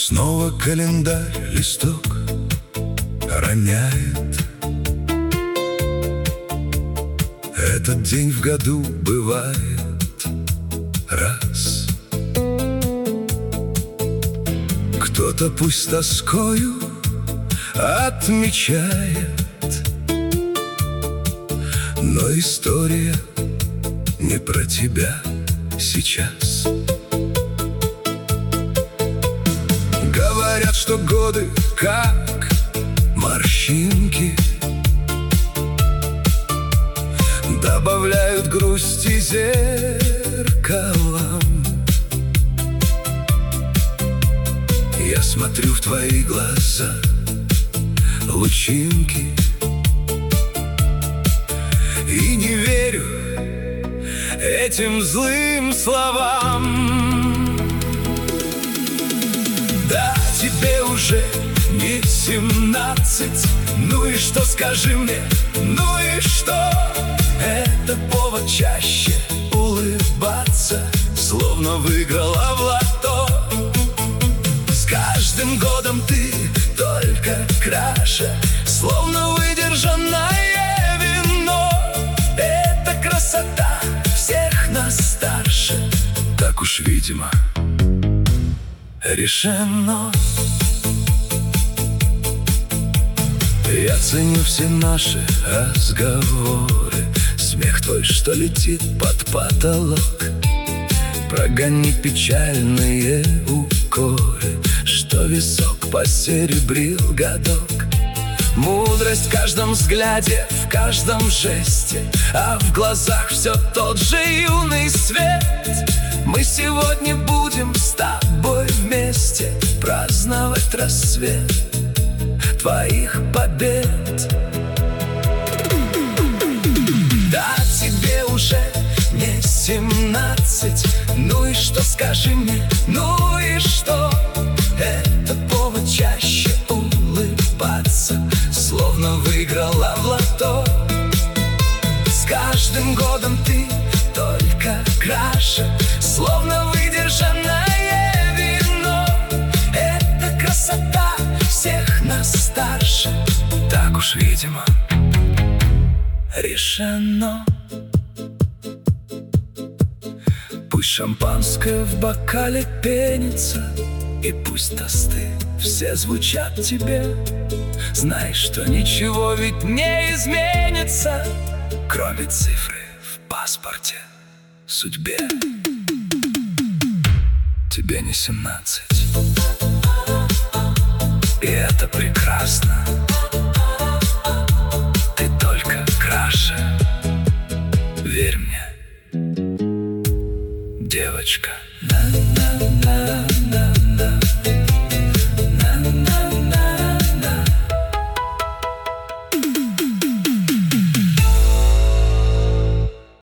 Снова календарь листок роняет. Этот день в году бывает раз. Кто-то пусть тоскою отмечает, но история не про тебя сейчас. Говорят, что годы как морщинки добавляют грусти зеркалам. Я смотрю в твои глаза, лучинки, и не верю этим злым словам. Да, тебе уже не 17. Ну и что, скажи мне, ну и что? Это повод чаще улыбаться, словно выиграла в лото. С каждым годом ты только краше, словно выдержанное вино. Это красота всех нас старше, так уж, видимо, решено. Я ценю все наши разговоры, смех твой, что летит под потолок. Прогони печальные укоры, что висок посеребрил годок. Мудрость в каждом взгляде, в каждом жесте, а в глазах все тот же юный свет. Мы сегодня будем с тобой вместе праздновать рассвет твоих побед. Да, тебе уже не 17. Ну и что, скажи мне, ну и что? Это повод чаще улыбаться, словно выиграла в лото. С каждым годом ты только краше, словно выдержанное вино. Это красота всех нас старше, так уж, видимо, решено. Пусть шампанское в бокале пенится, и пусть тосты все звучат тебе. Знай, что ничего ведь не изменится, кроме цифры в паспорте, судьбе. Тебе не 17, и это прекрасно. Ты только краше, верь мне, девочка.